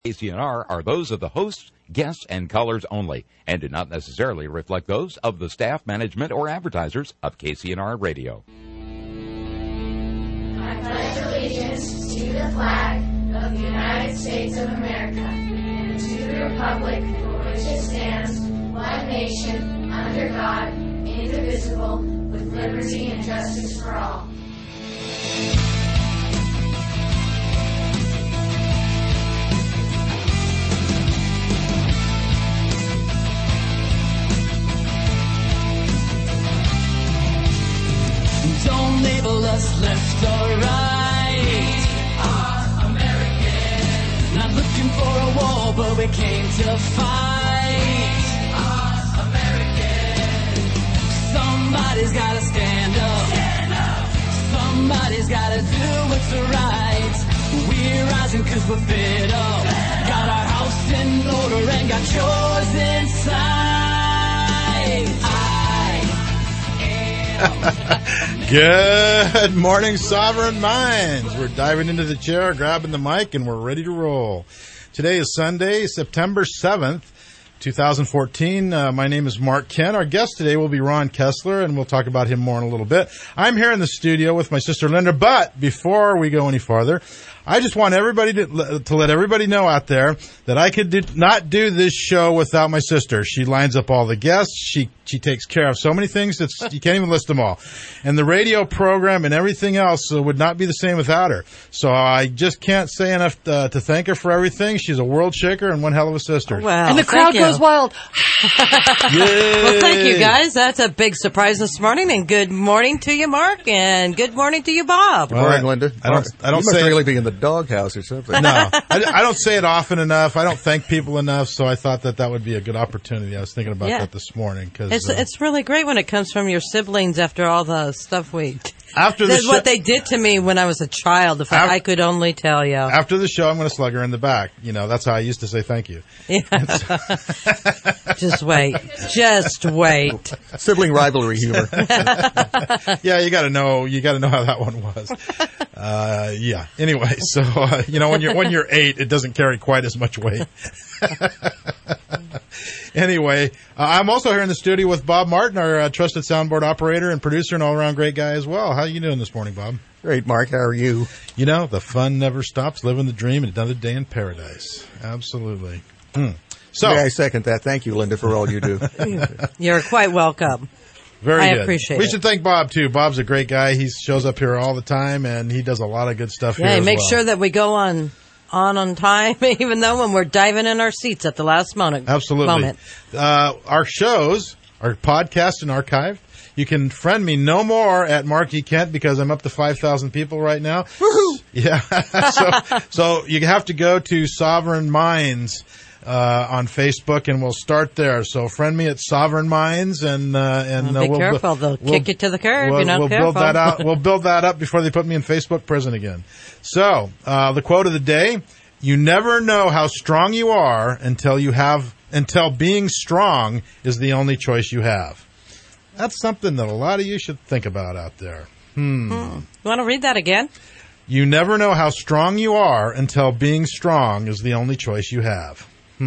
KCNR are those of the hosts, guests, and callers only, and do not necessarily reflect those of the staff, management, or advertisers of KCNR Radio. I pledge allegiance to the flag of the United States of America and to the republic for which it stands, one nation, under God, indivisible, with liberty and justice for all. Don't label us left or right. Are American. Not looking for a war, but we came to fight. Are American. Somebody's gotta stand up. Stand up. Somebody's gotta do what's right. We're rising 'cause we're fed up. Got our house in order and got yours inside. Good morning, Sovereign Minds. We're diving into the chair, grabbing the mic, and we're ready to roll. Today is Sunday, September 7th, 2014. My name is Mark Kent. Our guest today will be Ron Kessler, and we'll talk about him more in a little bit. I'm here in the studio with my sister Linda, but before we go any farther, I just want everybody to let everybody know out there that I could not do this show without my sister. She lines up all the guests. She takes care of so many things that you can't even list them all. And the radio program and everything else would not be the same without her. So I just can't say enough to thank her for everything. She's a world shaker and one hell of a sister. Wow, and the crowd goes wild. Well, thank you, guys. That's a big surprise this morning. And good morning to you, Mark, and good morning to you, Bob. Good morning, Linda. I don't you must say really be in the doghouse or something. No, I don't say it often enough. I don't thank people enough, so I thought that would be a good opportunity. I was thinking about that this morning. Cause, it's really great when it comes from your siblings after all the stuff after the what they did to me when I was a child. If I could only tell you. After the show, I'm going to slug her in the back. You know, that's how I used to say thank you. Yeah. Just wait. Just wait. Sibling rivalry humor. Yeah, you got to know how that one was. Yeah. Anyway, so when you're 8, it doesn't carry quite as much weight. Anyway, I'm also here in the studio with Bob Martin, our trusted soundboard operator and producer and all-around great guy as well. How are you doing this morning, Bob? Great, Mark. How are you? You know, the fun never stops. Living the dream and another day in paradise. Absolutely. So, I second that. Thank you, Linda, for all you do. You're quite welcome. Very good. I appreciate it. We should thank Bob, too. Bob's a great guy. He shows up here all the time, and he does a lot of good stuff here as well. Yeah, make sure that we go on time, even though when we're diving in our seats at the last moment. Absolutely. Our shows are podcast and archived. You can friend me no more at Mark E. Kent because I'm up to 5,000 people right now. Woohoo! Yeah. so you have to go to Sovereign Minds on Facebook, and we'll start there. So friend me at Sovereign Minds, and be careful; they'll kick you to the curb. You're not careful. Build that out. We'll build that up before they put me in Facebook prison again. So the quote of the day: "You never know how strong you are until being strong is the only choice you have." That's something that a lot of you should think about out there. You want to read that again? You never know how strong you are until being strong is the only choice you have.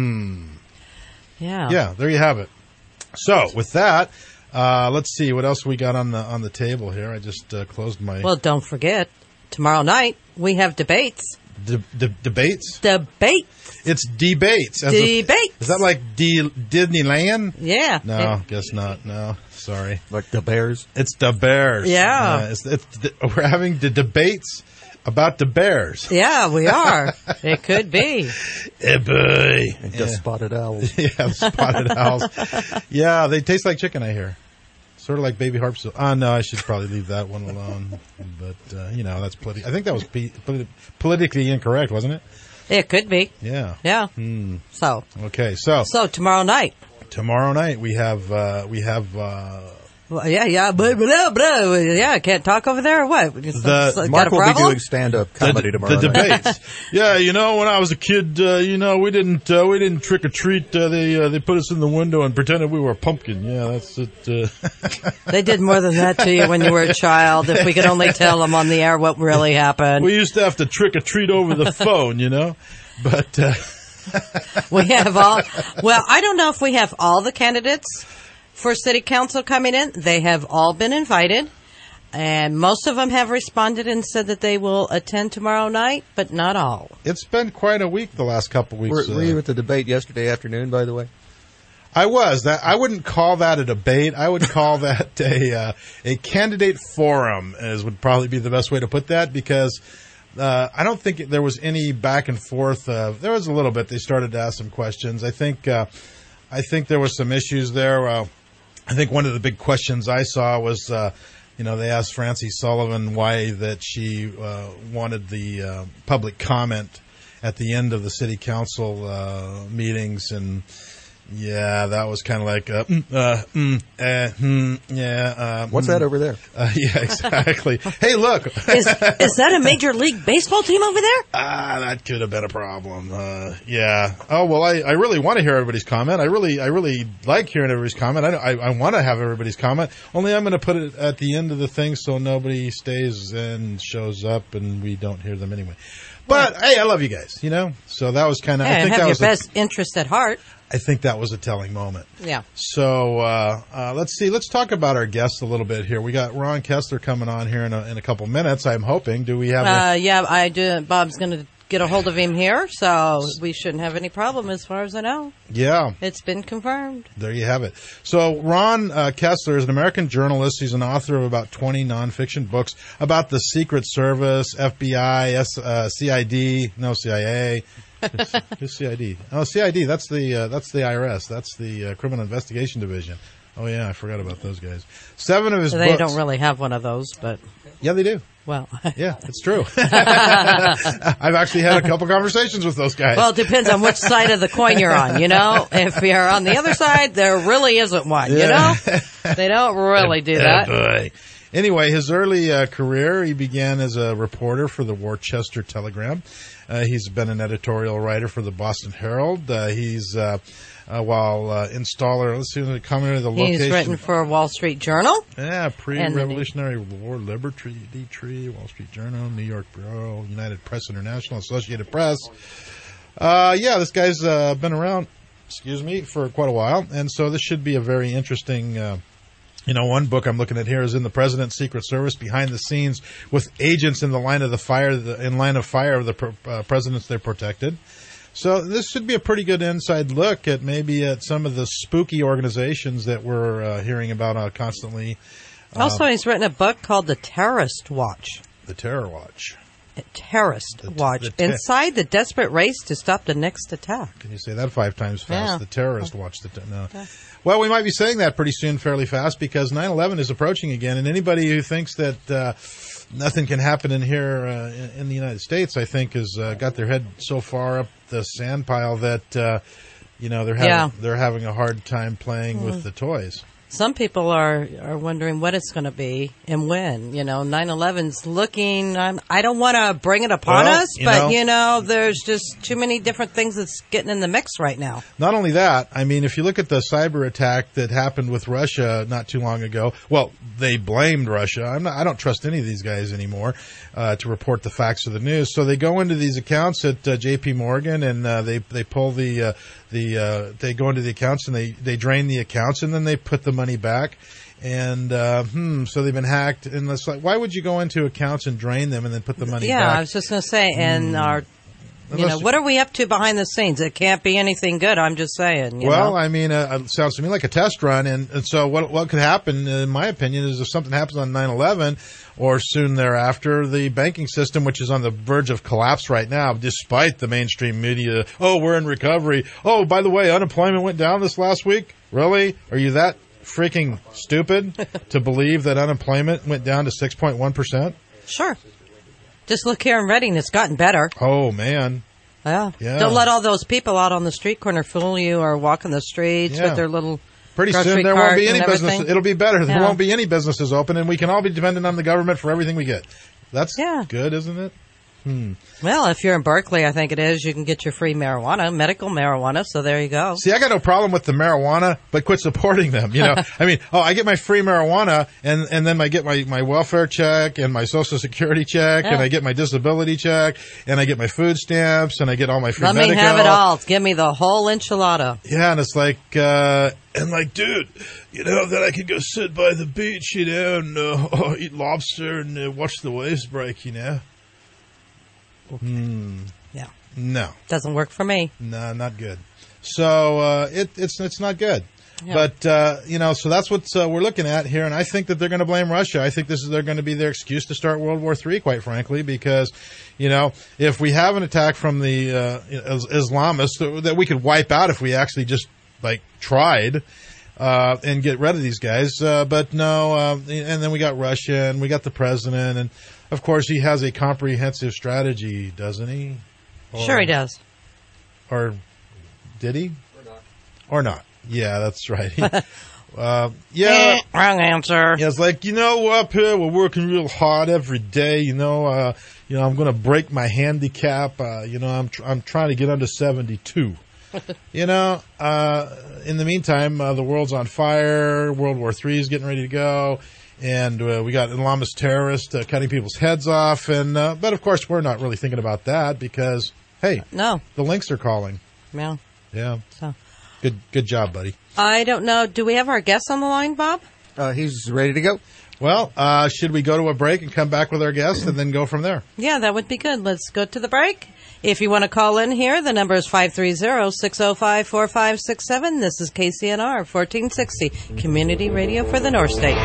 Yeah. Yeah, there you have it. So, with that, let's see what else we got on the table here. I just closed my... Well, don't forget, tomorrow night we have debates. Debates? Debates. It's debates. Debates. Is that like Disneyland? Yeah. No, guess not. No, sorry. Like the Bears? It's the Bears. Yeah. We're having the debates about the Bears. Yeah, we are. It could be. Hey, boy. And just spotted owls. Yeah, the spotted owls. Yeah, they taste like chicken, I hear. Sort of like baby harps. No, I should probably leave that one alone. But, that's I think that was politically incorrect, wasn't it? It could be. Yeah. Yeah. So. Okay, so tomorrow night. Tomorrow night we have Well, yeah, blah, blah, blah. Yeah, I can't talk over there or what? Mark will be doing stand-up comedy tomorrow. The debates. Yeah, when I was a kid, we didn't trick or treat. They put us in the window and pretended we were a pumpkin. Yeah, that's it. They did more than that to you when you were a child. If we could only tell them on the air what really happened. We used to have to trick or treat over the phone, but. We have all, well, I don't know if we have all the candidates for city council coming in. They have all been invited, and most of them have responded and said that they will attend tomorrow night, but not all. It's been quite a week the last couple of weeks. Were you at the debate yesterday afternoon, by the way? I was. I wouldn't call that a debate. I would call that a candidate forum, would probably be the best way to put that, because I don't think there was any back and forth. There was a little bit. They started to ask some questions. I think there was some issues there. I think one of the big questions I saw was, they asked Francie Sullivan why that she wanted the public comment at the end of the city council meetings, and yeah, that was kind of like, What's that over there? Yeah, exactly. Hey, look. Is that a Major League Baseball team over there? That could have been a problem. Yeah. Oh, well, I really want to hear everybody's comment. I really like hearing everybody's comment. I want to have everybody's comment. Only I'm going to put it at the end of the thing so nobody stays and shows up and we don't hear them anyway. But, hey, I love you guys, So that was kind of, I think have that was your best interest at heart. I think that was a telling moment. Yeah. So let's see. Let's talk about our guests a little bit here. We got Ron Kessler coming on here in a couple minutes, I'm hoping. Do we have Yeah, I do. Bob's going to get a hold of him here, so we shouldn't have any problem as far as I know. Yeah. It's been confirmed. There you have it. So Ron Kessler is an American journalist. He's an author of about 20 nonfiction books about the Secret Service, FBI, CID, no CIA. Who's CID? Oh, CID. That's the IRS. That's the Criminal Investigation Division. Oh yeah, I forgot about those guys. 7 of his books. They don't really have one of those, but yeah, they do. Well, yeah, it's true. I've actually had a couple conversations with those guys. Well, it depends on which side of the coin you're on. If you're on the other side, there really isn't one. Yeah. They don't really do that. Boy. Anyway, his early career, he began as a reporter for the Worcester Telegram. He's been an editorial writer for the Boston Herald. He's installer. Let's see the comment of the location. He's written for Wall Street Journal. Yeah, Pre-Revolutionary War, Liberty Tree, Wall Street Journal, New York Bureau, United Press International, Associated Press. This guy's been around, for quite a while, and so this should be a very interesting. One book I'm looking at here is In the President's Secret Service, Behind the Scenes with Agents in the Line of Fire of the presidents they protected. So this should be a pretty good inside look at some of the spooky organizations that we're hearing about constantly. Also, he's written a book called The Terrorist Watch. The Terror Watch. Terrorist Watch. Inside the desperate race to stop the next attack. Can you say that 5 times fast? Yeah. The Terrorist Watch. No. Okay. Well, we might be saying that pretty soon, fairly fast, because 9/11 is approaching again, and anybody who thinks that nothing can happen in here in the United States, I think, has got their head so far up the sand pile that they're having a hard time playing with the toys. Some people are wondering what it's going to be and when. 9/11's looking. I don't want to bring it upon us, but there's just too many different things that's getting in the mix right now. Not only that, I mean, if you look at the cyber attack that happened with Russia not too long ago, well, they blamed Russia. I don't trust any of these guys anymore to report the facts of the news. So they go into these accounts at J.P. Morgan and they pull they go into the accounts and they drain the accounts and then they put the money back. And so they've been hacked. And it's like, why would you go into accounts and drain them and then put the money back? Yeah, I was just going to say, and what are we up to behind the scenes? It can't be anything good. I'm just saying. I mean, it sounds to me like a test run. And so what could happen, in my opinion, is if something happens on 9/11 or soon thereafter, the banking system, which is on the verge of collapse right now, despite the mainstream media, we're in recovery. Oh, by the way, unemployment went down this last week. Really? Are you that freaking stupid to believe that unemployment went down to 6.1%? Sure. Just look here in Reading. It's gotten better. Oh, man. Yeah. Don't let all those people out on the street corner fool you or walking the streets with their little pretty soon there won't be any businesses. It'll be better. There won't be any businesses open, and we can all be dependent on the government for everything we get. That's good, isn't it? Well, if you're in Berkeley, I think it is, you can get your free marijuana, medical marijuana, so there you go. See, I got no problem with the marijuana, but quit supporting them, you know. I mean, I get my free marijuana, and then I get my welfare check, and my Social Security check, and I get my disability check, and I get my food stamps, and I get all my free medical. Let me have it all. Give me the whole enchilada. Yeah, and it's like, dude, you know, then I could go sit by the beach, you know, and eat lobster and watch the waves break, you know. Yeah. No. Doesn't work for me. No, not good. So it's not good. Yeah. But you know, so that's what we're looking at here, and I think that they're going to blame Russia. I think they're going to be their excuse to start World War III, quite frankly, because you know, if we have an attack from the Islamists that we could wipe out if we actually just tried and get rid of these guys, but no, and then we got Russia and we got the president, and of course he has a comprehensive strategy, doesn't he? Sure he does. Or did he? Or not. Yeah, that's right. Yeah. Wrong answer. Yeah, it's like, you know, up here we're working real hard every day. You know, I'm going to break my handicap. You know, I'm trying to get under 72. You know, in the meantime, the world's on fire. World War III is getting ready to go. And we got Islamist terrorists cutting people's heads off. And but, of course, we're not really thinking about that because, hey, no, the Lynx are calling. Yeah. Yeah. So. Good job, buddy. I don't know. Do we have our guest on the line, Bob? He's ready to go. Well, should we go to a break and come back with our guest and then go from there? Yeah, that would be good. Let's go to the break. If you want to call in here, the number is 530-605-4567. This is KCNR 1460, Community Radio for the North State.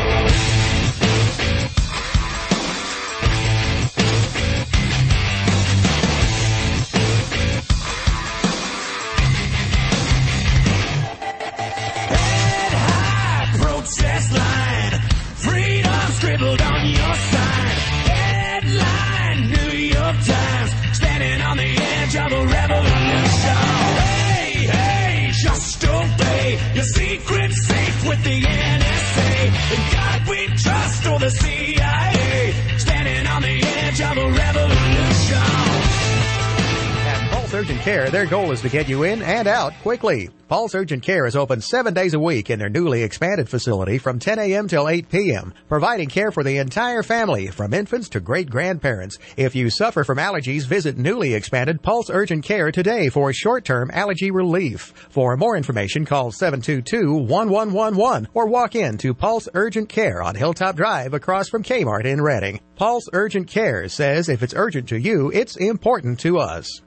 Scribbled on your sign, headline, New York Times, standing on the edge of a revolution. Hey, hey, just obey your secret safe with the NSA. In God we trust, or the CIA, standing on the edge of a revolution. At Pulse Urgent Care, their goal is to get you in and out quickly. Pulse Urgent Care is open 7 days a week in their newly expanded facility from 10 a.m. till 8 p.m., providing care for the entire family, from infants to great-grandparents. If you suffer from allergies, visit newly expanded Pulse Urgent Care today for short-term allergy relief. For more information, call 722-1111 or walk in to Pulse Urgent Care on Hilltop Drive across from Kmart in Reading. Pulse Urgent Care says if it's urgent to you, it's important to us.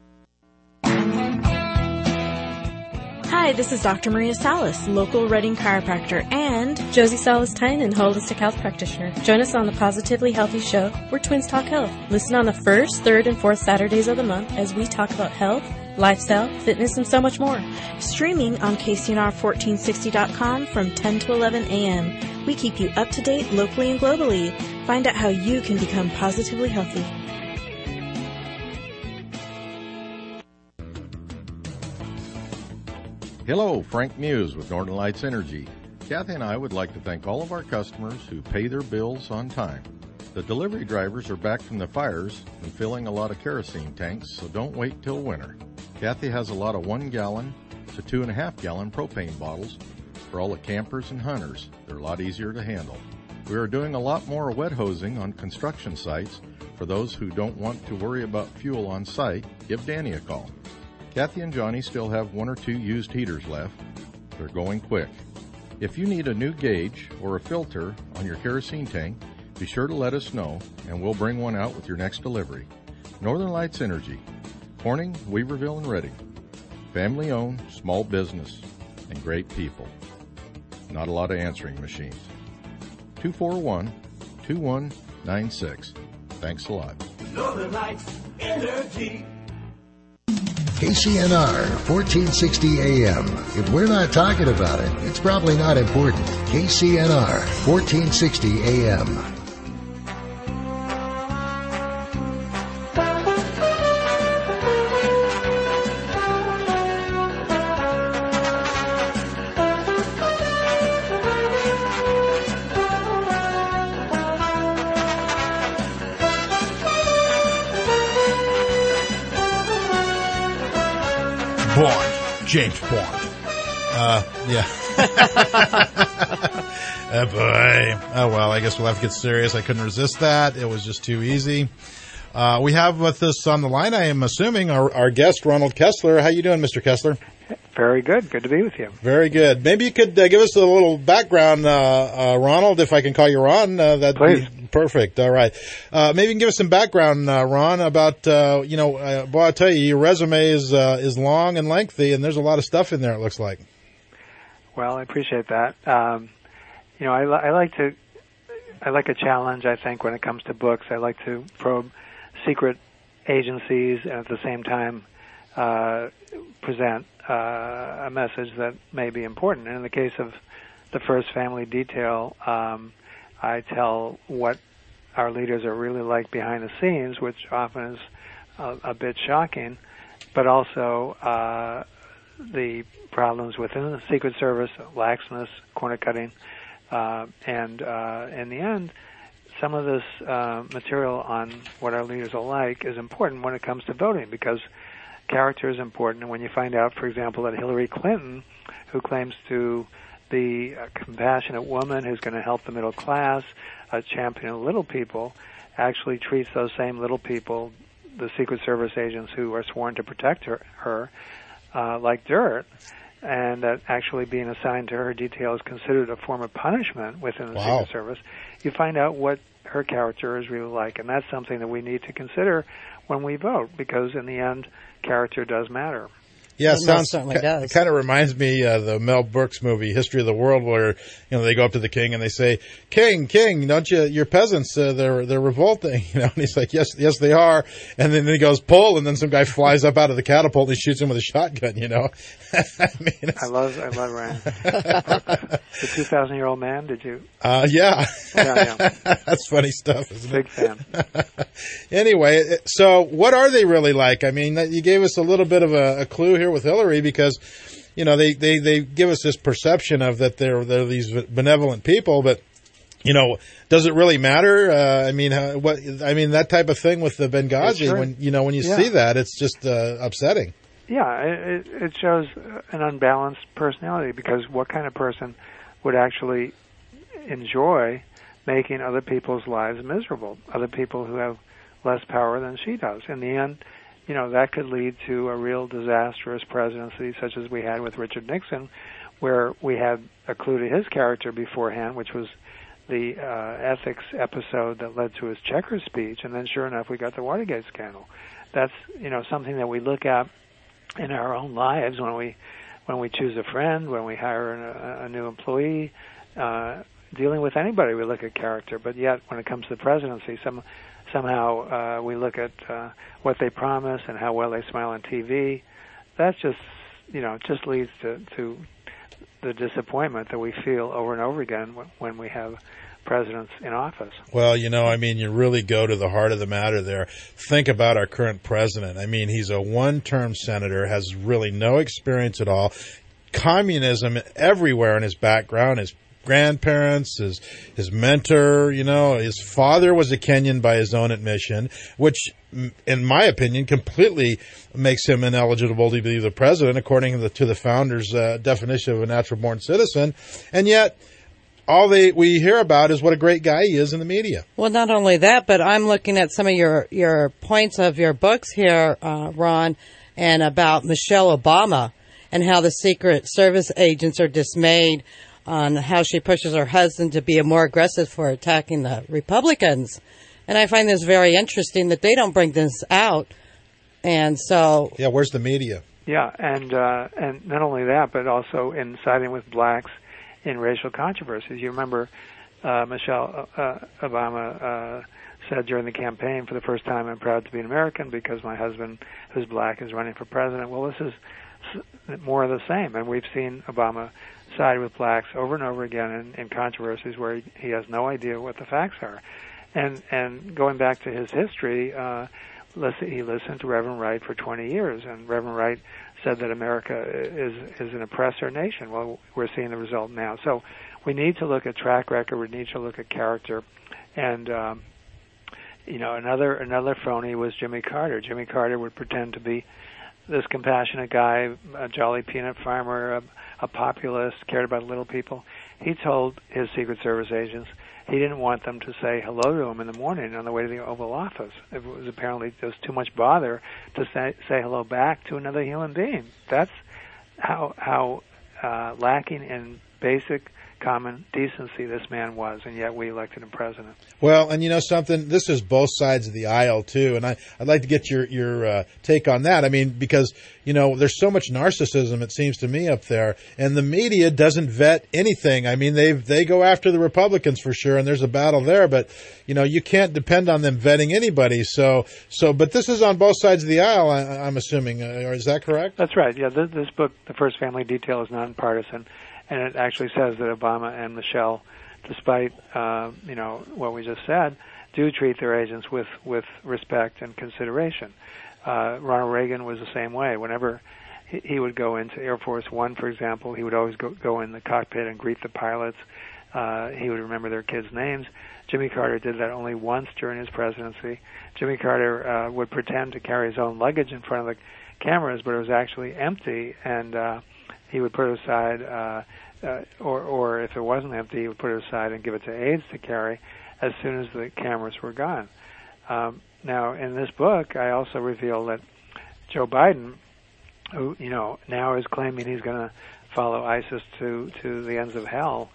Hi, this is Dr. Maria Salas, local Reading chiropractor, and Josie Salas-Tynan, holistic health practitioner. Join us on the Positively Healthy Show, where Twins Talk Health. Listen on the first, third, and fourth Saturdays of the month as we talk about health, lifestyle, fitness, and so much more. Streaming on KCNR1460.com from 10 to 11 a.m. We keep you up to date locally and globally. Find out how you can become positively healthy. Hello, Frank Muse with Northern Lights Energy. Kathy and I would like to thank all of our customers who pay their bills on time. The delivery drivers are back from the fires and filling a lot of kerosene tanks, so don't wait till winter. Kathy has a lot of 1 gallon to 2.5 gallon propane bottles for all the campers and hunters. They're a lot easier to handle. We are doing a lot more wet hosing on construction sites. For those who don't want to worry about fuel on site, give Danny a call. Kathy and Johnny still have 1 or 2 used heaters left. They're going quick. If you need a new gauge or a filter on your kerosene tank, be sure to let us know, and we'll bring one out with your next delivery. Northern Lights Energy, Corning, Weaverville, and Reading. Family-owned, small business, and great people. Not a lot of answering machines. 241-2196. Thanks a lot. Northern Lights Energy. KCNR 1460 AM. If we're not talking about it, it's probably not important. KCNR 1460 AM. Bond. James Bond. Yeah. Oh, boy. Oh, well, I guess we'll have to get serious. I couldn't resist that. It was just too easy. We have with us on the line, I am assuming, our guest, Ronald Kessler. How you doing, Mr. Kessler? Very good. Good to be with you. Very good. Maybe you could give us a little background, Ronald, if I can call you Ron. That'd Please. be perfect. All right. Maybe you can give us some background, Ron, about, boy, I'll tell you, your resume is long and lengthy, and there's a lot of stuff in there, it looks like. Well, I appreciate that. I like a challenge, I think, when it comes to books. I like to probe secret agencies and at the same time present a message that may be important. And in the case of the First Family Detail, I tell what our leaders are really like behind the scenes, which often is a bit shocking, but also the problems within the Secret Service, laxness, corner cutting, and in the end, some of this material on what our leaders are like is important when it comes to voting, because character is important. And when you find out, for example, that Hillary Clinton, who claims to be a compassionate woman who's going to help the middle class, a champion of little people, actually treats those same little people, the Secret Service agents who are sworn to protect her like dirt, and that actually being assigned to her detail is considered a form of punishment within the Secret Service, you find out what her character is really like. And that's something that we need to consider when we vote, because in the end, character does matter. Yeah, certainly does. It kind of reminds me of the Mel Brooks movie History of the World, where they go up to the king and they say, "King, don't you? Your peasants, they're revolting." And he's like, "Yes, they are." And then he goes, "Pull," and then some guy flies up out of the catapult and he shoots him with a shotgun. I love Ryan. The 2,000-year-old man. Did you? Yeah. Yeah. That's funny stuff, isn't it? Big fan. Anyway, so what are they really like? I mean, you gave us a little bit of a clue here with Hillary, because they give us this perception of that they're these benevolent people, but does it really matter? That type of thing with the Benghazi, when you see that, it's just upsetting. Yeah, it shows an unbalanced personality, because what kind of person would actually enjoy making other people's lives miserable, other people who have less power than she does? In the end, that could lead to a real disastrous presidency, such as we had with Richard Nixon, where we had a clue to his character beforehand, which was the ethics episode that led to his Chequers speech, and then sure enough, we got the Watergate scandal. That's something that we look at in our own lives when we choose a friend, when we hire a new employee, dealing with anybody. We look at character, but yet when it comes to the presidency, somehow we look at what they promise and how well they smile on TV. That's just just leads to the disappointment that we feel over and over again when we have presidents in office. Well, you really go to the heart of the matter there. Think about our current president. I mean, he's a one-term senator, has really no experience at all. Communism everywhere in his background, his grandparents, his mentor, his father was a Kenyan by his own admission, which, in my opinion, completely makes him ineligible to be the president, according to the founders' definition of a natural-born citizen. And yet, all we hear about is what a great guy he is in the media. Well, not only that, but I'm looking at some of your points of your books here, Ron, and about Michelle Obama and how the Secret Service agents are dismayed on how she pushes her husband to be more aggressive for attacking the Republicans. And I find this very interesting that they don't bring this out. And so... Yeah, where's the media? Yeah, and not only that, but also in siding with blacks in racial controversies. You remember Michelle Obama said during the campaign, for the first time, I'm proud to be an American because my husband, who's black, is running for president. Well, this is more of the same, and we've seen Obama side with blacks over and over again in controversies where he has no idea what the facts are. And going back to his history, he listened to Reverend Wright for 20 years, and Reverend Wright said that America is an oppressor nation. Well, we're seeing the result now. So we need to look at track record. We need to look at character. And another phony was Jimmy Carter. Jimmy Carter would pretend to be this compassionate guy, a jolly peanut farmer, a populist, cared about little people. He told his Secret Service agents he didn't want them to say hello to him in the morning on the way to the Oval Office. It was apparently just too much bother to say hello back to another human being. That's how lacking in basic common decency this man was, and yet we elected him president. Well, and you know something, this is both sides of the aisle too, and I'd like to get your take on that. I mean, because there's so much narcissism, it seems to me, up there, and the media doesn't vet anything. I mean, they go after the Republicans for sure, and there's a battle there, but you can't depend on them vetting anybody. So, but this is on both sides of the aisle, I'm assuming, or is that correct? That's right. Yeah, this book, The First Family Detail, is nonpartisan. And it actually says that Obama and Michelle, despite what we just said, do treat their agents with respect and consideration. Ronald Reagan was the same way. Whenever he would go into Air Force One, for example, he would always go in the cockpit and greet the pilots. He would remember their kids' names. Jimmy Carter did that only once during his presidency. Jimmy Carter would pretend to carry his own luggage in front of the cameras, but it was actually empty, and he would put it aside, or if it wasn't empty, he would put it aside and give it to aides to carry as soon as the cameras were gone. Now, in this book, I also reveal that Joe Biden, who now is claiming he's going to follow ISIS to the ends of hell,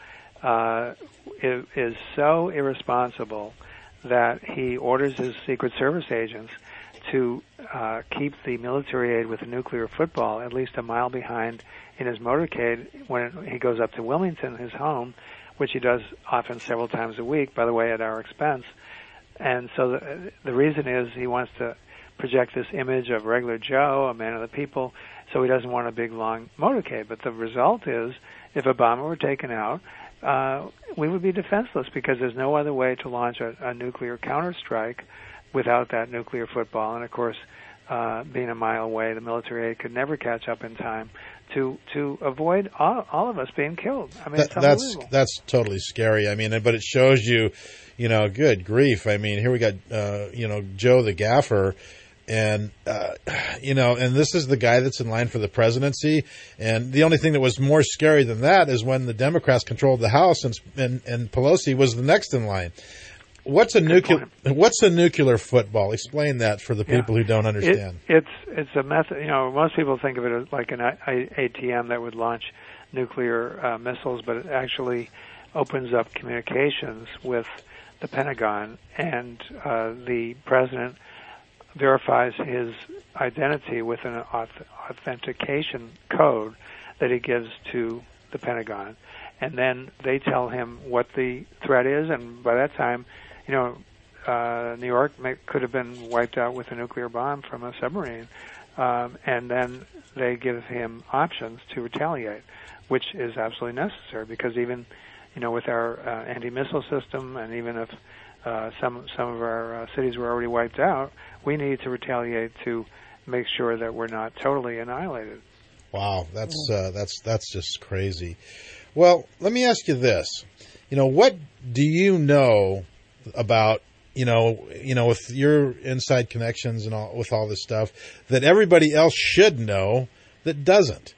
is so irresponsible that he orders his Secret Service agents to keep the military aid with a nuclear football at least a mile behind in his motorcade when he goes up to Wilmington, his home, which he does often several times a week, by the way, at our expense. And so the reason is he wants to project this image of regular Joe, a man of the people, so he doesn't want a big, long motorcade. But the result is, if Obama were taken out, we would be defenseless because there's no other way to launch a nuclear counterstrike without that nuclear football. And, of course, being a mile away, the military aid could never catch up in time to avoid all of us being killed. I mean, that's totally scary. I mean, but it shows you, good grief. I mean, here we got, Joe the gaffer, and, and this is the guy that's in line for the presidency. And the only thing that was more scary than that is when the Democrats controlled the House and Pelosi was the next in line. What's a nuclear football? Explain that for the people who don't understand. It's a method. Most people think of it as like an ATM that would launch nuclear missiles, but it actually opens up communications with the Pentagon, and the president verifies his identity with an authentication code that he gives to the Pentagon, and then they tell him what the threat is, and by that time, New York could have been wiped out with a nuclear bomb from a submarine, and then they give him options to retaliate, which is absolutely necessary because even, with our anti-missile system, and even if some of our cities were already wiped out, we need to retaliate to make sure that we're not totally annihilated. Wow, that's just crazy. Well, let me ask you this: what do you know about with your inside connections and all, with all this stuff, that everybody else should know that doesn't?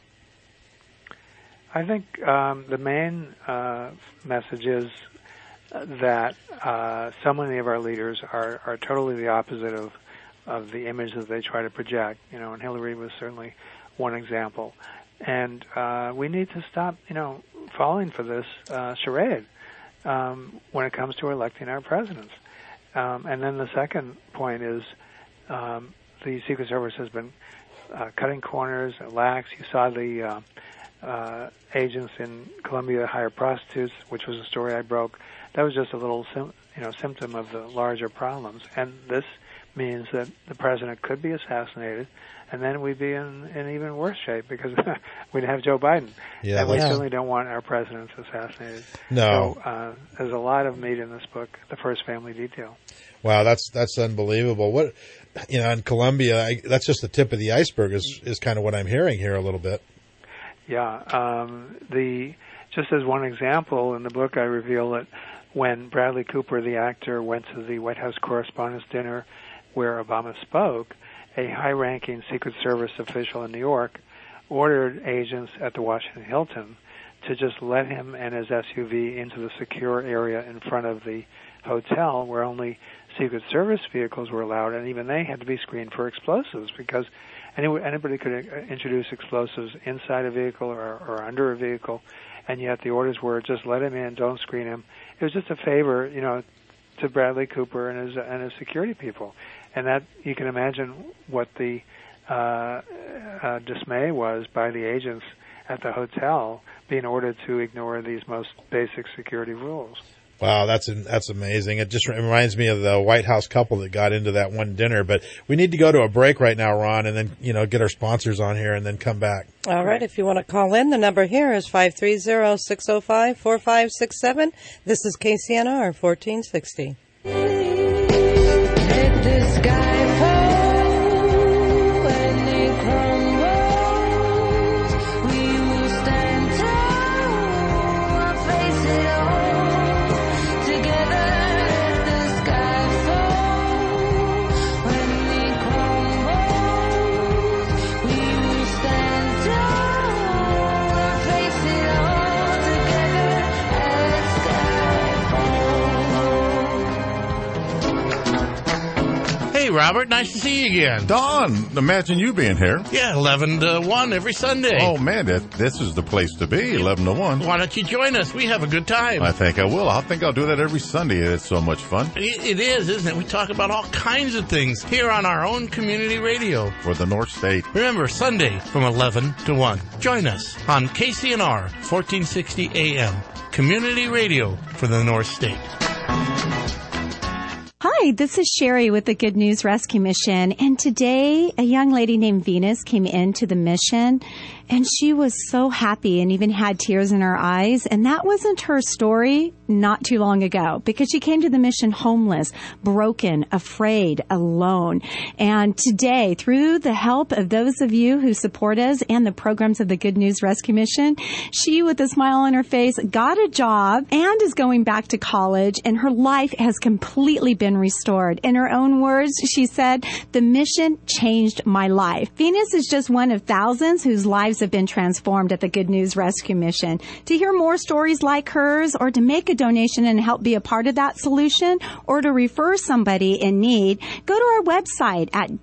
I think the main message is that so many of our leaders are totally the opposite of the image that they try to project. And Hillary was certainly one example. And we need to stop, falling for this charade when it comes to electing our presidents. And then the second point is the Secret Service has been cutting corners, lax. You saw the agents in Colombia hire prostitutes, which was a story I broke. That was just a little symptom of the larger problems. And this means that the president could be assassinated, and then we'd be in even worse shape because we'd have Joe Biden. Yeah, and we certainly don't want our presidents assassinated. No. So there's a lot of meat in this book, The First Family Detail. Wow, that's unbelievable. What in Colombia, that's just the tip of the iceberg is kind of what I'm hearing here a little bit. Yeah. Just as one example, in the book I reveal that when Bradley Cooper, the actor, went to the White House Correspondents' Dinner where Obama spoke, a high-ranking Secret Service official in New York ordered agents at the Washington Hilton to just let him and his SUV into the secure area in front of the hotel where only Secret Service vehicles were allowed, and even they had to be screened for explosives because anybody could introduce explosives inside a vehicle or under a vehicle, and yet the orders were just let him in, don't screen him. It was just a favor, to Bradley Cooper and his security people, and that you can imagine what the dismay was by the agents at the hotel being ordered to ignore these most basic security rules. Wow, that's amazing. It just reminds me of the White House couple that got into that one dinner. But we need to go to a break right now, Ron, and then, get our sponsors on here and then come back. All right. If you want to call in, the number here is 530-605-4567. This is KCNR 1460. Let the sky fall when it crumbles. We will stand tall, face it all together. Let the sky fall when it crumbles. We will stand tall, face it all together. Let sky fall. Hey, Robert, nice to see you again. Don, imagine you being here. Yeah, 11 to 1 every Sunday. Oh, man, this is the place to be, 11 to 1. Why don't you join us? We have a good time. I think I will. I think I'll do that every Sunday. It's so much fun. It is, isn't it? We talk about all kinds of things here on our own community radio. For the North State. Remember, Sunday from 11 to 1. Join us on KCNR 1460 AM, community radio for the North State. Hi, this is Sherry with the Good News Rescue Mission, and today a young lady named Venus came into the mission, and she was so happy and even had tears in her eyes, and that wasn't her story not too long ago, because she came to the mission homeless, broken, afraid, alone. And today, through the help of those of you who support us and the programs of the Good News Rescue Mission, she, with a smile on her face, got a job and is going back to college, and her life has completely been restored. In her own words, she said, "The mission changed my life." Venus is just one of thousands whose lives have been transformed at the Good News Rescue Mission. To hear more stories like hers, or to make a donation and help be a part of that solution, or to refer somebody in need, go to our website at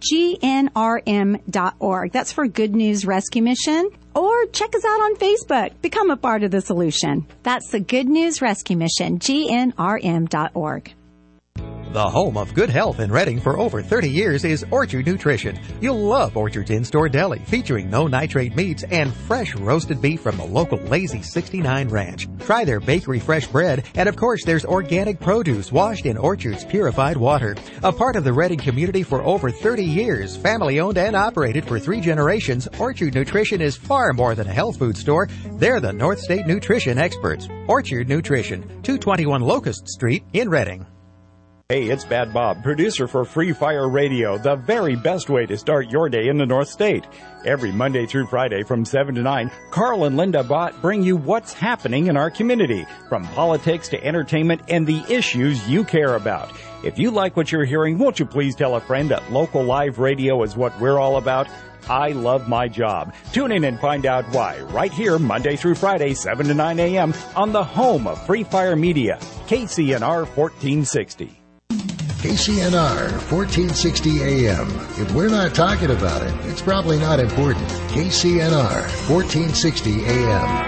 gnrm.org. That's for Good News Rescue Mission. Or check us out on Facebook. Become a part of the solution. That's the Good News Rescue Mission, gnrm.org. The home of good health in Reading for over 30 years is Orchard Nutrition. You'll love Orchard's in-store deli, featuring no nitrate meats and fresh roasted beef from the local Lazy 69 Ranch. Try their bakery fresh bread, and of course there's organic produce washed in Orchard's purified water. A part of the Reading community for over 30 years, family owned and operated for 3 generations, Orchard Nutrition is far more than a health food store. They're the North State nutrition experts. Orchard Nutrition, 221 Locust Street in Reading. Hey, it's Bad Bob, producer for Free Fire Radio, the very best way to start your day in the North State. Every Monday through Friday from 7 to 9, Carl and Linda Bott bring you what's happening in our community, from politics to entertainment and the issues you care about. If you like what you're hearing, won't you please tell a friend that local live radio is what we're all about? I love my job. Tune in and find out why right here Monday through Friday, 7 to 9 a.m. on the home of Free Fire Media, KCNR 1460. KCNR 1460 AM. If we're not talking about it, it's probably not important. KCNR 1460 AM.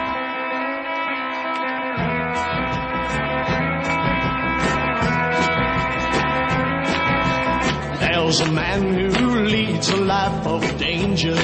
There's a man who leads a life of danger.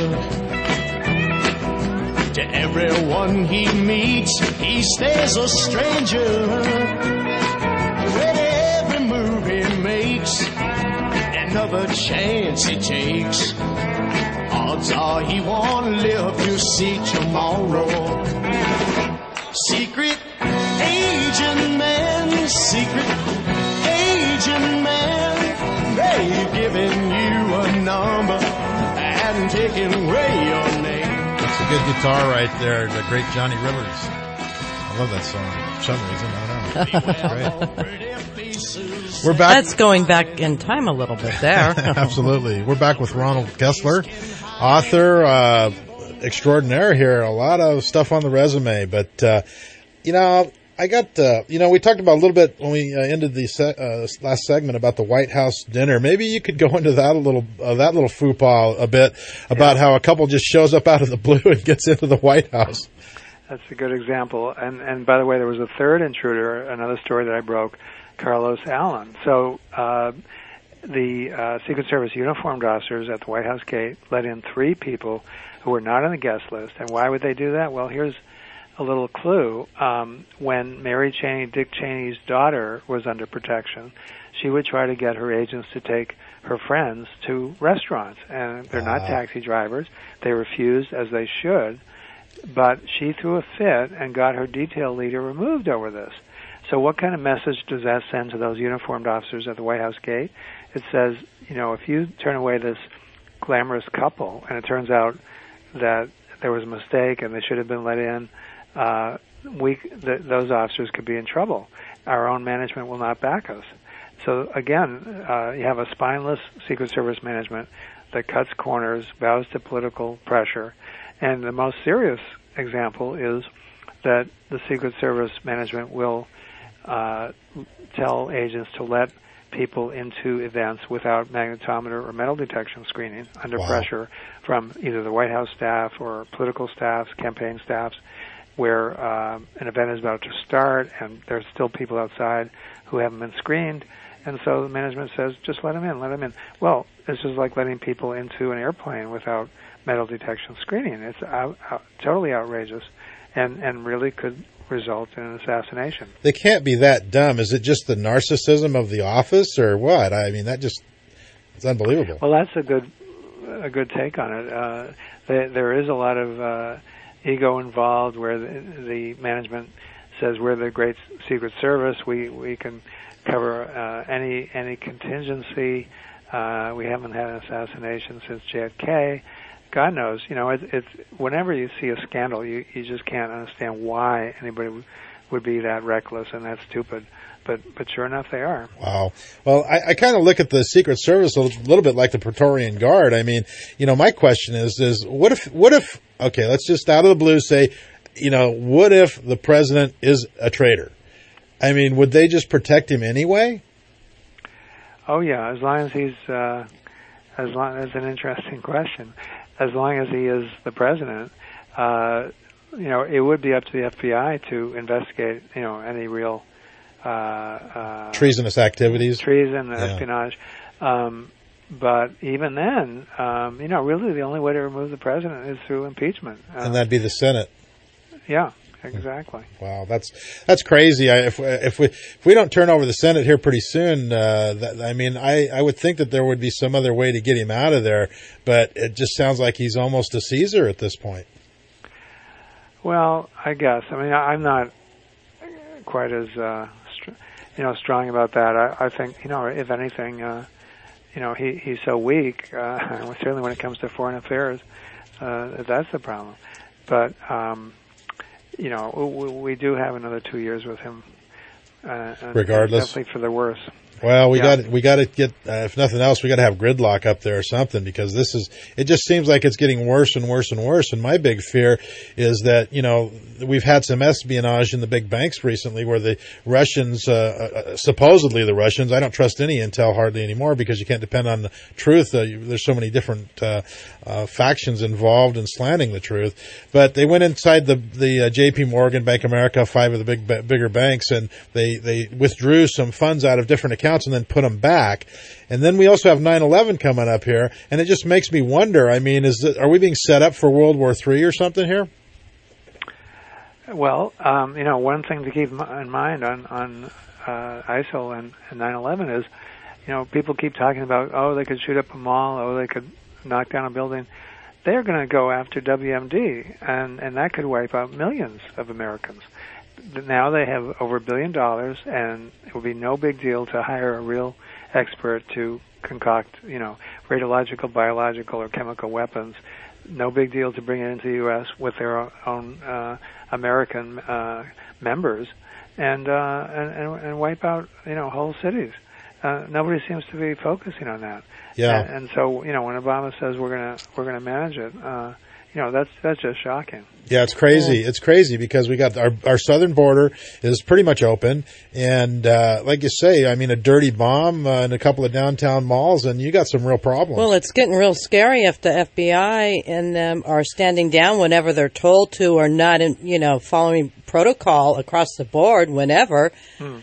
To everyone he meets, he stays a stranger. With every move he makes, another chance he takes, odds are he won't live to see tomorrow. Secret agent man, secret agent man, they've given you a number and taken away your name. That's a good guitar right there, the great Johnny Rivers. I love that song for some reason. I don't know. It's great. We're back. That's going back in time a little bit there. Absolutely. We're back with Ronald Kessler, author extraordinaire here. A lot of stuff on the resume, but I got, we talked about a little bit when we ended the last segment about the White House dinner. Maybe you could go into that that little faux pas a bit about how a couple just shows up out of the blue and gets into the White House. That's a good example. And by the way, there was a third intruder, another story that I broke, Carlos Allen. So the Secret Service uniformed officers at the White House gate let in 3 people who were not on the guest list. And why would they do that? Well, here's a little clue. When Mary Cheney, Dick Cheney's daughter, was under protection, she would try to get her agents to take her friends to restaurants. And they're not taxi drivers. They refused, as they should. But she threw a fit and got her detail leader removed over this. So what kind of message does that send to those uniformed officers at the White House gate? It says, if you turn away this glamorous couple and it turns out that there was a mistake and they should have been let in, those officers could be in trouble. Our own management will not back us. So again, you have a spineless Secret Service management that cuts corners, bows to political pressure. And the most serious example is that the Secret Service management will tell agents to let people into events without magnetometer or metal detection screening under pressure from either the White House staff or political staffs, campaign staffs, where an event is about to start and there's still people outside who haven't been screened. And so the management says, just let them in, let them in. Well, it's just like letting people into an airplane without metal detection screening. It's totally outrageous and really could result in an assassination. They can't be that dumb. Is it just the narcissism of the office or what? I mean, it's unbelievable. Well, that's a good take on it. There is a lot of ego involved where the management says we're the great Secret Service. We can cover any contingency. We haven't had an assassination since JFK. God knows, it's whenever you see a scandal, you just can't understand why anybody would be that reckless and that stupid. But sure enough, they are. Wow. Well, I kind of look at the Secret Service a little bit like the Praetorian Guard. I mean, my question is what if, okay, let's just out of the blue say, what if the president is a traitor? I mean, would they just protect him anyway? Oh yeah, as long as he's, that's an interesting question. As long as he is the president, it would be up to the FBI to investigate, any real treasonous activities, treason, espionage. But even then, really the only way to remove the president is through impeachment, and that'd be the Senate. Yeah. Exactly. Wow, that's crazy. If we don't turn over the Senate here pretty soon, I would think that there would be some other way to get him out of there. But it just sounds like he's almost a Caesar at this point. Well, I guess. I mean, I'm not quite as strong about that. I think if anything, he's so weak. Certainly when it comes to foreign affairs, that's the problem. But we do have another 2 years with him. Regardless. Definitely for the worse. Well, we got to get, if nothing else, we got to have gridlock up there or something, because it just seems like it's getting worse and worse and worse. And my big fear is that, we've had some espionage in the big banks recently where the Russians, supposedly the Russians, I don't trust any intel hardly anymore because you can't depend on the truth. There's so many different, factions involved in slanting the truth. But they went inside the JP Morgan, Bank of America, 5 of the bigger banks, and they withdrew some funds out of different accounts and then put them back. And then we also have 9/11 coming up here, and it just makes me wonder, I mean, are we being set up for World War III or something here? Well, one thing to keep in mind on ISIL and 9/11 is, people keep talking about, they could shoot up a mall, they could knock down a building. They're going to go after WMD, and that could wipe out millions of Americans. Now they have over $1 billion, and it will be no big deal to hire a real expert to concoct, radiological, biological, or chemical weapons. No big deal to bring it into the U.S. with their own American members. and wipe out whole cities. Nobody seems to be focusing on that. Yeah. And so when Obama says we're gonna manage it, that's just shocking. Yeah, it's crazy. It's crazy because we got our southern border is pretty much open, and like you say, I mean, a dirty bomb in a couple of downtown malls, and you got some real problems. Well, it's getting real scary if the FBI and them are standing down whenever they're told to, or not, following protocol across the board whenever.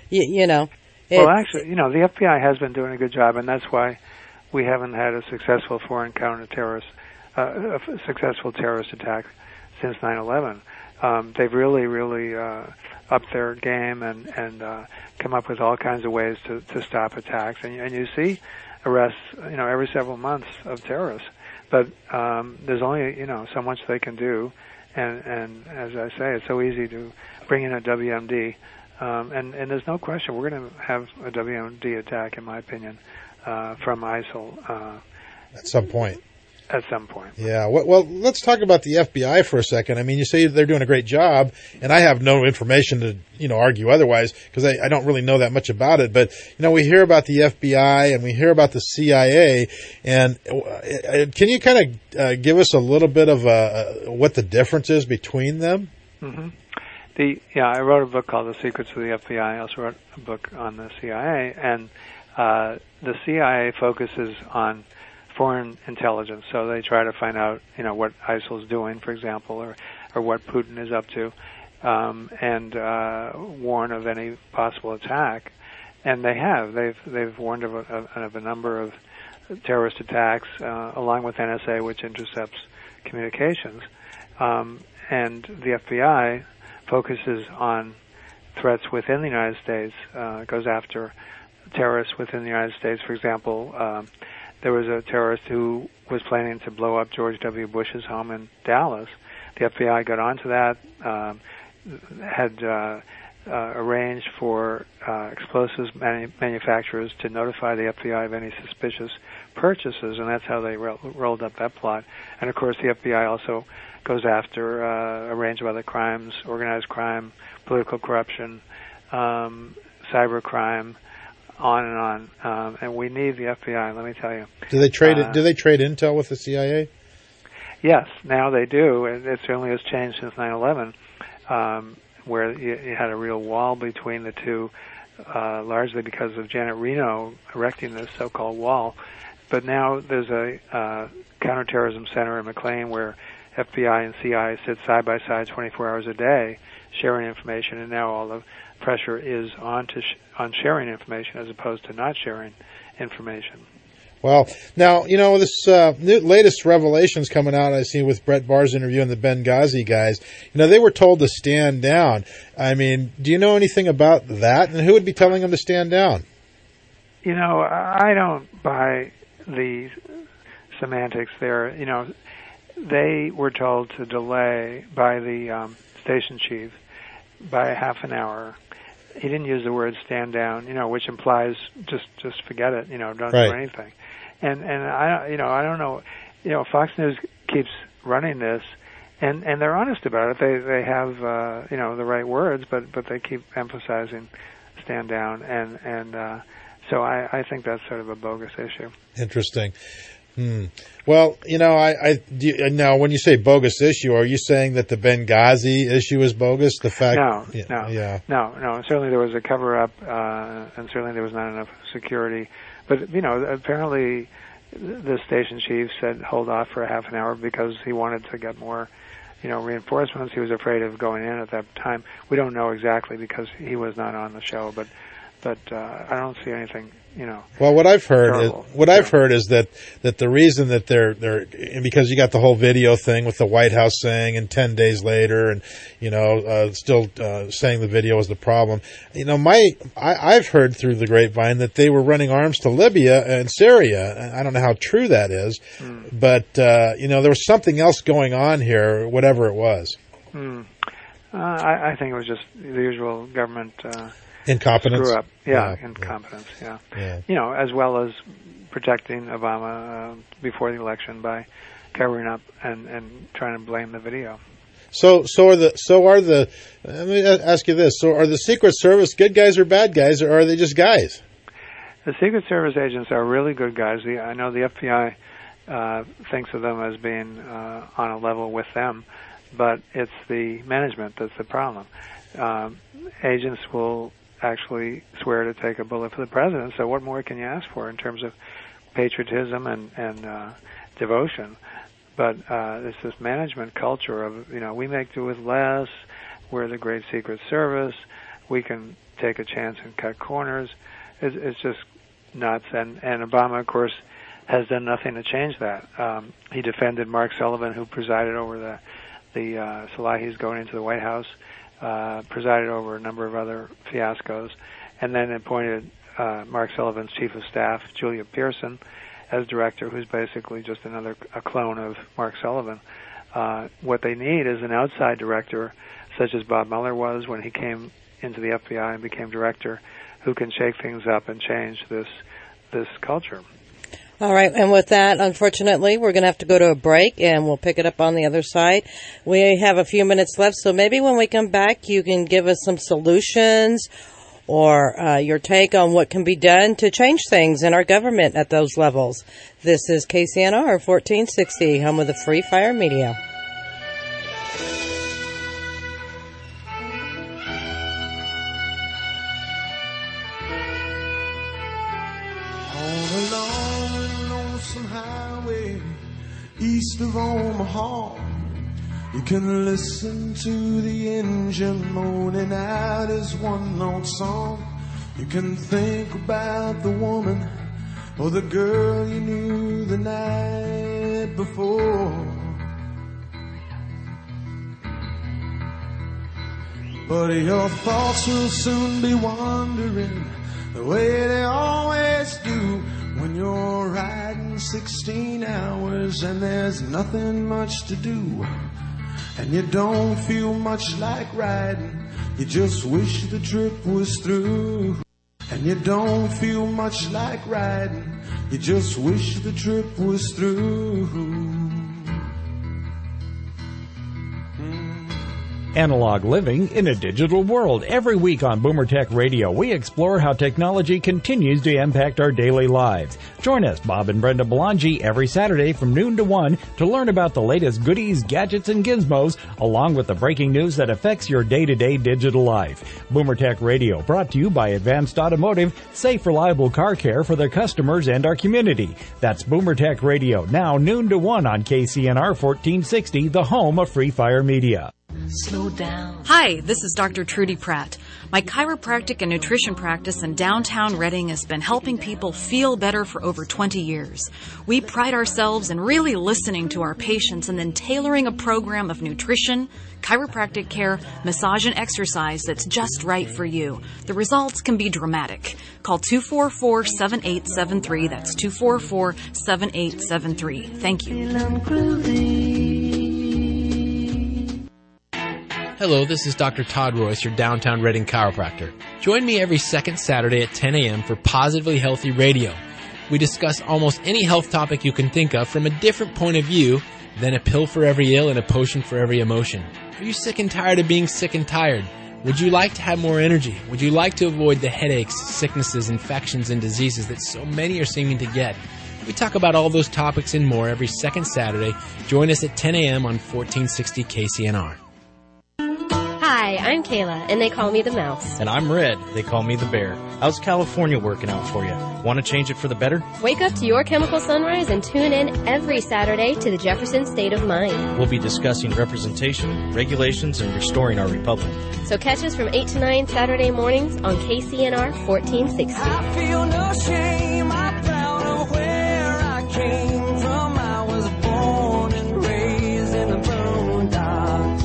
Well, actually, the FBI has been doing a good job, and that's why we haven't had a successful foreign counterterrorist, a successful terrorist attack since 9/11. They've really upped their game and come up with all kinds of ways to stop attacks. And you see arrests, every several months of terrorists. But there's only, so much they can do. And as I say, it's so easy to bring in a WMD. And there's no question we're going to have a WMD attack, in my opinion, from ISIL. At some point. At some point. Yeah. Well, let's talk about the FBI for a second. I mean, you say they're doing a great job, and I have no information to, argue otherwise because I don't really know that much about it. But, we hear about the FBI and we hear about the CIA. And can you kind of give us a little bit of what the difference is between them? Mm-hmm. I wrote a book called The Secrets of the FBI. I also wrote a book on the CIA. And the CIA focuses on foreign intelligence, so they try to find out, what ISIL is doing, for example, or what Putin is up to, and warn of any possible attack. And they've warned of a number of terrorist attacks, along with NSA, which intercepts communications. And the FBI focuses on threats within the United States, goes after terrorists within the United States. For example, there was a terrorist who was planning to blow up George W. Bush's home in Dallas. The FBI got onto that, had arranged for explosives manufacturers to notify the FBI of any suspicious purchases, and that's how they rolled up that plot. And, of course, the FBI also goes after a range of other crimes, organized crime, political corruption, cyber crime, on and on. And we need the FBI, let me tell you. Do they trade intel with the CIA? Yes, now they do. It certainly has changed since 9/11, where you had a real wall between the two, largely because of Janet Reno erecting this so-called wall. But now there's a counterterrorism center in McLean where FBI and CIA sit side by side 24 hours a day sharing information, and now all the pressure is on sharing information as opposed to not sharing information. Well, now, this latest revelations coming out, I see with Brett Bahr's interview and the Benghazi guys, they were told to stand down. I mean, do you know anything about that? And who would be telling them to stand down? I don't buy the semantics there. They were told to delay by the station chief by a half an hour. He didn't use the word stand down, which implies just forget it, don't do anything. And I don't know, Fox News keeps running this, and they're honest about it. They have the right words, but they keep emphasizing stand down, and so I think that's sort of a bogus issue. Interesting. Well, now when you say bogus issue, are you saying that the Benghazi issue is bogus? The fact, No. Certainly there was a cover up, and certainly there was not enough security. But apparently the station chief said hold off for a half an hour because he wanted to get more, reinforcements. He was afraid of going in at that time. We don't know exactly because he was not on the show, but I don't see anything. Well, what I've heard is that the reason that they're because you got the whole video thing with the White House saying and 10 days later and still saying the video was the problem. I've heard through the grapevine that they were running arms to Libya and Syria. I don't know how true that is, but there was something else going on here, whatever it was. I think it was just the usual government. Incompetence? Screw up. Incompetence, yeah. As well as protecting Obama before the election by covering up and trying to blame the video. So let me ask you this. So are the Secret Service good guys or bad guys, or are they just guys? The Secret Service agents are really good guys. I know the FBI thinks of them as being on a level with them, but it's the management that's the problem. Agents will actually swear to take a bullet for the president, so what more can you ask for in terms of patriotism and devotion? But it's this management culture of, we make do with less, we're the great Secret Service, we can take a chance and cut corners. It's just nuts. And Obama, of course, has done nothing to change that. He defended Mark Sullivan, who presided over the Salahis going into the White House, presided over a number of other fiascos, and then appointed Mark Sullivan's chief of staff, Julia Pearson, as director, who's basically just a clone of Mark Sullivan. What they need is an outside director, such as Bob Mueller was when he came into the FBI and became director, who can shake things up and change this culture. All right, and with that, unfortunately, we're going to have to go to a break, and we'll pick it up on the other side. We have a few minutes left, so maybe when we come back, you can give us some solutions or your take on what can be done to change things in our government at those levels. This is KCNR 1460, home of the Free Fire Media. East of Omaha, you can listen to the engine moaning out his one-note song. You can think about the woman or the girl you knew the night before. But your thoughts will soon be wandering the way they always do when you're riding 16 hours and there's nothing much to do, and you don't feel much like riding, you just wish the trip was through. And you don't feel much like riding, you just wish the trip was through. Analog living in a digital world. Every week on Boomer Tech Radio, we explore how technology continues to impact our daily lives. Join us, Bob and Brenda Belangi, every Saturday from noon to 1 to learn about the latest goodies, gadgets, and gizmos, along with the breaking news that affects your day-to-day digital life. Boomer Tech Radio, brought to you by Advanced Automotive, safe, reliable car care for their customers and our community. That's Boomer Tech Radio, now noon to 1 on KCNR 1460, the home of Free Fire Media. Slow down. Hi, this is Dr. Trudy Pratt. My chiropractic and nutrition practice in downtown Reading has been helping people feel better for over 20 years. We pride ourselves in really listening to our patients and then tailoring a program of nutrition, chiropractic care, massage, and exercise that's just right for you. The results can be dramatic. Call 244-7873. That's 244-7873. Thank you. Hello, this is Dr. Todd Royce, your downtown Reading chiropractor. Join me every second Saturday at 10 a.m. for Positively Healthy Radio. We discuss almost any health topic you can think of from a different point of view than a pill for every ill and a potion for every emotion. Are you sick and tired of being sick and tired? Would you like to have more energy? Would you like to avoid the headaches, sicknesses, infections, and diseases that so many are seeming to get? We talk about all those topics and more every second Saturday. Join us at 10 a.m. on 1460 KCNR. Hi, I'm Kayla, and they call me the Mouse. And I'm Red. They call me the Bear. How's California working out for you? Want to change it for the better? Wake up to your chemical sunrise and tune in every Saturday to the Jefferson State of Mind. We'll be discussing representation, regulations, and restoring our republic. So catch us from 8 to 9 Saturday mornings on KCNR 1460. I feel no shame. I'm proud of where I came from. I was born and raised in the boondocks.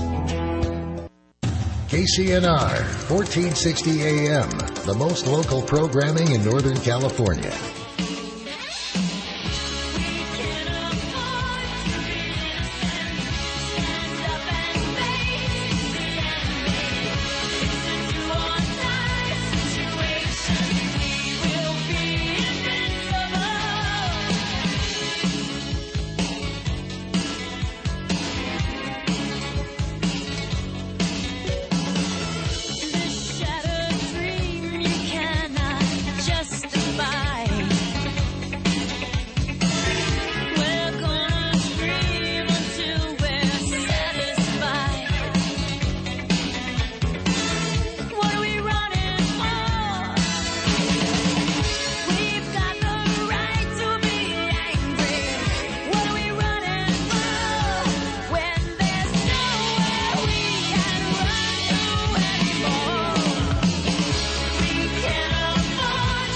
KCNR 1460 AM, the most local programming in Northern California.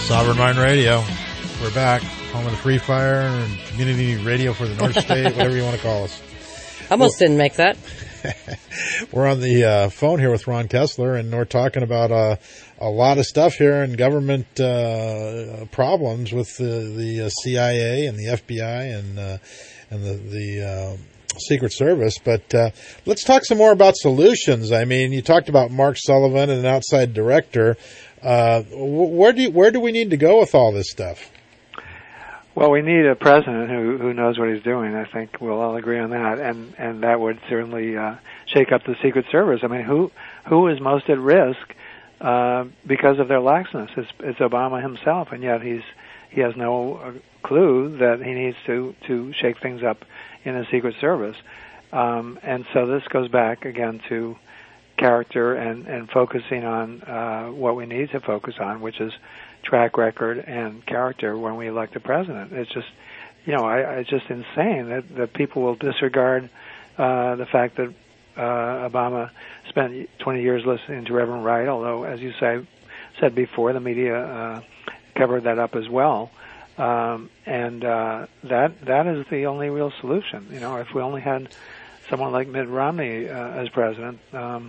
Sovereign Mind Radio. We're back. Home of the Free Fire and community radio for the North State, whatever you want to call us. Almost didn't make that. We're on the phone here with Ron Kessler, and we're talking about a lot of stuff here and government problems with the CIA and the FBI and the Secret Service. But let's talk some more about solutions. I mean, you talked about Mark Sullivan and an outside director. Where do we need to go with all this stuff? Well, we need a president who knows what he's doing. I think we'll all agree on that, and that would certainly shake up the Secret Service. I mean, who is most at risk because of their laxness? It's Obama himself, and yet he has no clue that he needs to shake things up in the Secret Service. And so this goes back again to character and focusing on what we need to focus on, which is track record and character when we elect a president. It's just, it's just insane that people will disregard the fact that Obama spent 20 years listening to Reverend Wright, although, as you said before, the media covered that up as well. And that is the only real solution. If we only had someone like Mitt Romney as president,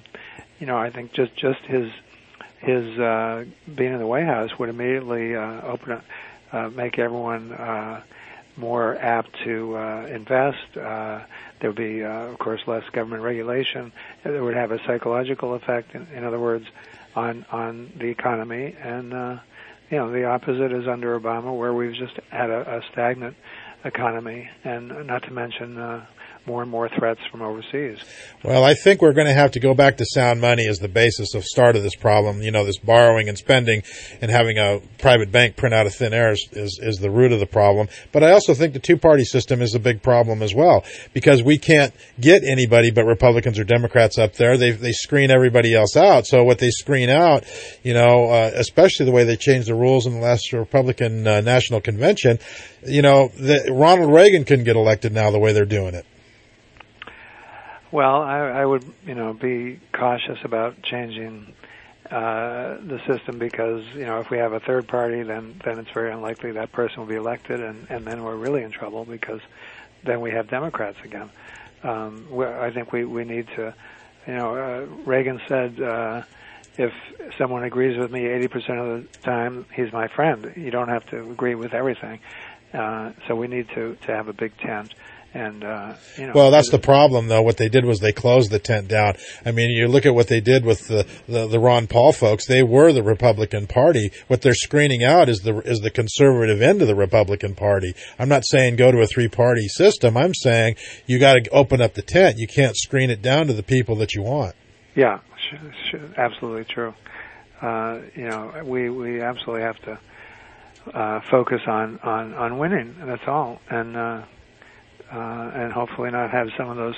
I think just his being in the White House would immediately make everyone more apt to invest. There would be, of course, less government regulation. It would have a psychological effect, in other words, on the economy. And the opposite is under Obama, where we've just had a stagnant economy, and not to mention more and more threats from overseas. Well, I think we're going to have to go back to sound money as the basis of start of this problem. This borrowing and spending and having a private bank print out of thin air is the root of the problem. But I also think the two-party system is a big problem as well, because we can't get anybody but Republicans or Democrats up there. They screen everybody else out. So what they screen out, especially the way they changed the rules in the last Republican National Convention, Ronald Reagan couldn't get elected now the way they're doing it. Well, I would, be cautious about changing the system because, if we have a third party, then it's very unlikely that person will be elected, and then we're really in trouble because then we have Democrats again. I think we need to, Reagan said, if someone agrees with me 80% of the time, he's my friend. You don't have to agree with everything. So we need to have a big tent. And, well, that's the problem, though. What they did was they closed the tent down. I mean, you look at what they did with the Ron Paul folks. They were the Republican Party. What they're screening out is the conservative end of the Republican Party. I'm not saying go to a three-party system. I'm saying you got to open up the tent. You can't screen it down to the people that you want. Yeah, absolutely true. We absolutely have to focus on winning. That's all. And hopefully not have some of those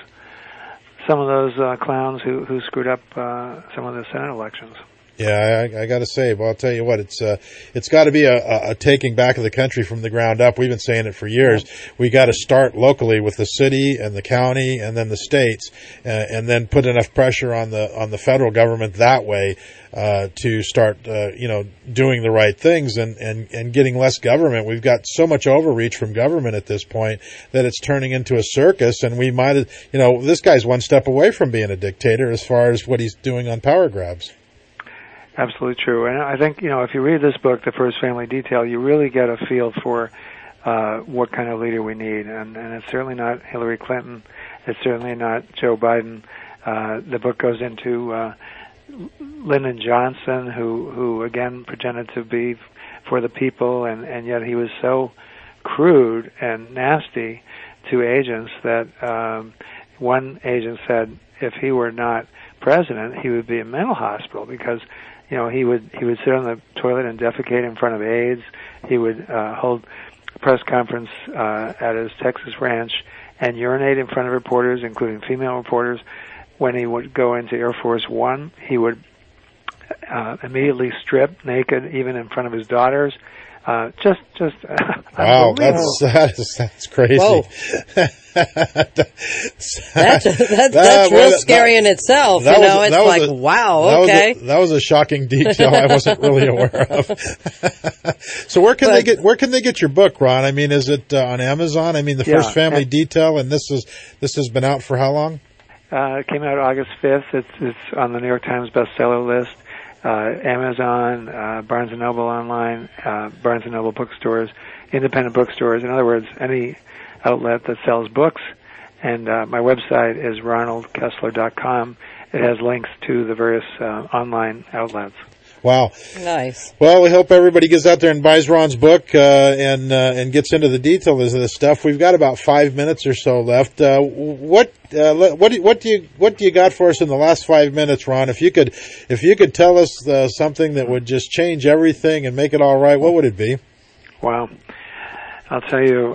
clowns who screwed up some of the Senate elections. Yeah, I got to say, well, I'll tell you what, it's got to be a taking back of the country from the ground up. We've been saying it for years. We got to start locally with the city and the county and then the states, and then put enough pressure on the federal government that way to start, doing the right things and getting less government. We've got so much overreach from government at this point that it's turning into a circus, and we might, this guy's one step away from being a dictator as far as what he's doing on power grabs. Absolutely true. And I think, if you read this book, The First Family Detail, you really get a feel for what kind of leader we need. And it's certainly not Hillary Clinton. It's certainly not Joe Biden. The book goes into Lyndon Johnson, who again pretended to be for the people, and yet he was so crude and nasty to agents that one agent said if he were not president, he would be in a mental hospital because he would sit on the toilet and defecate in front of aides. He would hold a press conference at his Texas ranch and urinate in front of reporters, including female reporters. When he would go into Air Force One, he would immediately strip naked, even in front of his daughters. Wow, that's crazy. Whoa. That's real scary in itself. Wow, okay. That was a shocking detail I wasn't really aware of. So where can they get your book, Ron? I mean, is it on Amazon? I mean, The First Family Detail, and this has been out for how long? It came out August 5th. It's on the New York Times bestseller list. Amazon, Barnes & Noble online, Barnes & Noble bookstores, independent bookstores. In other words, any outlet that sells books. And my website is ronaldkessler.com. It has links to the various online outlets. Wow. Nice. Well, we hope everybody gets out there and buys Ron's book and gets into the details of this stuff. We've got about 5 minutes or so left. What do you got for us in the last 5 minutes, Ron? If you could tell us something that would just change everything and make it all right, what would it be? Well, I'll tell you,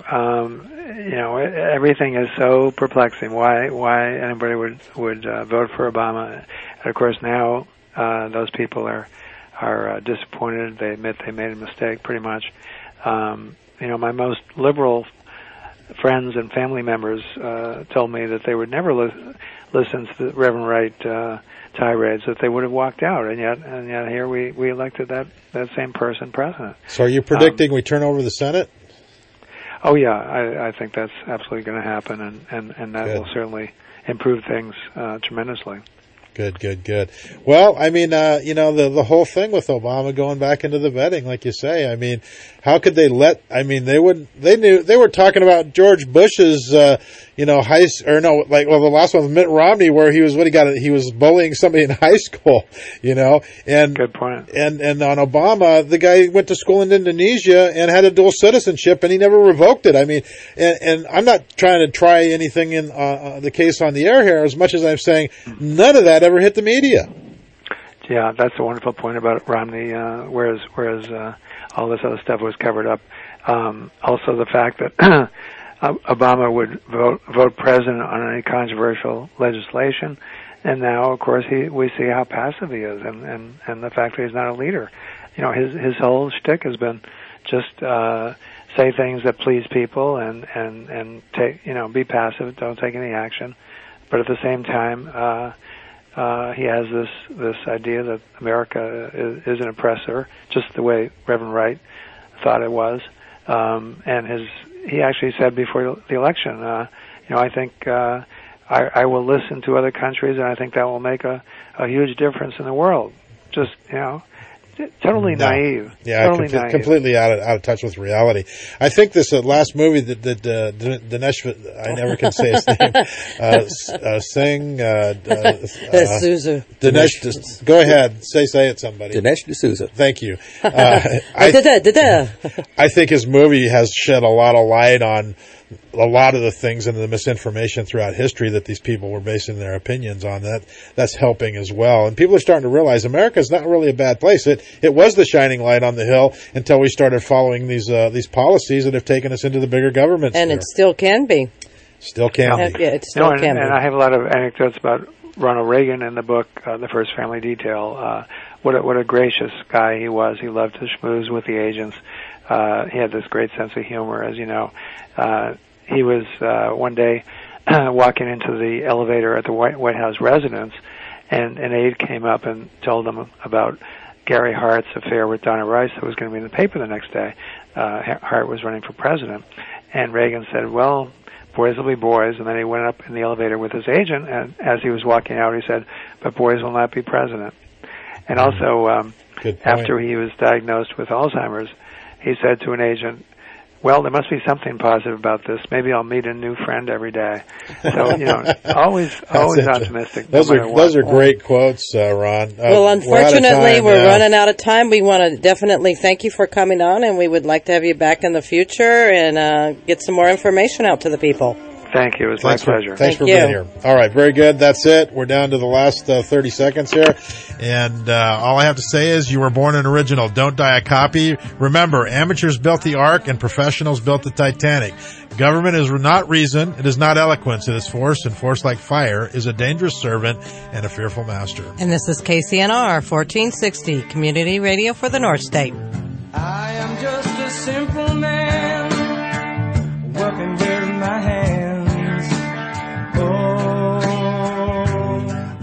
everything is so perplexing. Why anybody would vote for Obama? And of course, now those people are disappointed. They admit they made a mistake, pretty much. My most liberal friends and family members told me that they would never listen to the Reverend Wright tirades, that they would have walked out, and yet here we elected that same person president. So are you predicting we turn over the Senate? Oh yeah, I think that's absolutely going to happen, and that will certainly improve things tremendously. Good. Well, I mean, the whole thing with Obama going back into the vetting, like you say, I mean, how could they they were talking about George Bush's, the last one with Mitt Romney, where he was bullying somebody in high school, and good point. And on Obama, the guy went to school in Indonesia and had a dual citizenship, and he never revoked it. I mean, and I'm not trying to try anything in the case on the air here, as much as I'm saying none of that ever hit the media. Yeah, that's a wonderful point about Romney, whereas all this other stuff was covered up. Also the fact that Obama would vote president on any controversial legislation, and now, of course, we see how passive he is, and the fact that he's not a leader. His whole shtick has been just say things that please people and take, be passive, don't take any action. But at the same time, he has this idea that America is an oppressor, just the way Reverend Wright thought it was. And he actually said before the election, I think I will listen to other countries, and I think that will make a huge difference in the world. Just, totally naive. Yeah, naive. Completely out of touch with reality. I think this last movie that Dinesh, I never can say his name, Singh, D'Souza. Dinesh, go ahead, say it, somebody. Dinesh D'Souza. Thank you. I think his movie has shed a lot of light on a lot of the things and the misinformation throughout history that these people were basing their opinions on. That's helping as well. And people are starting to realize America's not really a bad place. It was the shining light on the hill until we started following these policies that have taken us into the bigger government. And it still can be. Still can be. Yeah, it still can be. And I have a lot of anecdotes about Ronald Reagan in the book, The First Family Detail. What a gracious guy he was. He loved to schmooze with the agents. He had this great sense of humor, as you know. He was one day walking into the elevator at the White House residence, and an aide came up and told him about Gary Hart's affair with Donna Rice that was going to be in the paper the next day. Hart was running for president, and Reagan said, well, boys will be boys, and then he went up in the elevator with his agent, and as he was walking out, he said, but boys will not be president. And also, after he was diagnosed with Alzheimer's, he said to an agent, well, there must be something positive about this. Maybe I'll meet a new friend every day. So, always optimistic. Those are great quotes, Ron. Well, unfortunately, we're running out of time. We want to definitely thank you for coming on, and we would like to have you back in the future and get some more information out to the people. Thank you. It was my pleasure. Thanks for being here. All right, very good. That's it. We're down to the last 30 seconds here. And all I have to say is you were born an original. Don't die a copy. Remember, amateurs built the Ark and professionals built the Titanic. Government is not reason. It is not eloquence. It is force, and force like fire is a dangerous servant and a fearful master. And this is KCNR 1460, Community Radio for the North State. I am just a simple man, working with my hands.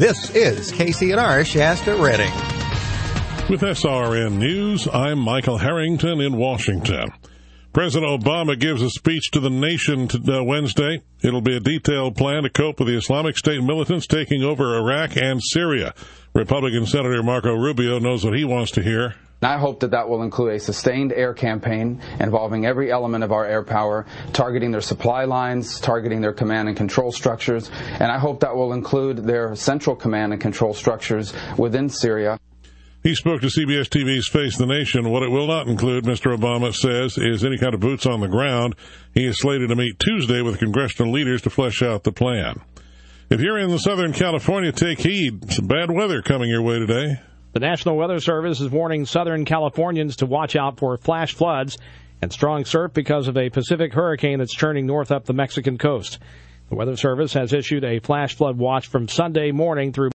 This is KCNR Shasta Redding. With SRN News, I'm Michael Harrington in Washington. President Obama gives a speech to the nation Wednesday. It'll be a detailed plan to cope with the Islamic State militants taking over Iraq and Syria. Republican Senator Marco Rubio knows what he wants to hear. I hope that will include a sustained air campaign involving every element of our air power, targeting their supply lines, targeting their command and control structures, and I hope that will include their central command and control structures within Syria. He spoke to CBS TV's Face the Nation. What it will not include, Mr. Obama says, is any kind of boots on the ground. He is slated to meet Tuesday with congressional leaders to flesh out the plan. If you're in Southern California, take heed. Some bad weather coming your way today. The National Weather Service is warning Southern Californians to watch out for flash floods and strong surf because of a Pacific hurricane that's churning north up the Mexican coast. The Weather Service has issued a flash flood watch from Sunday morning through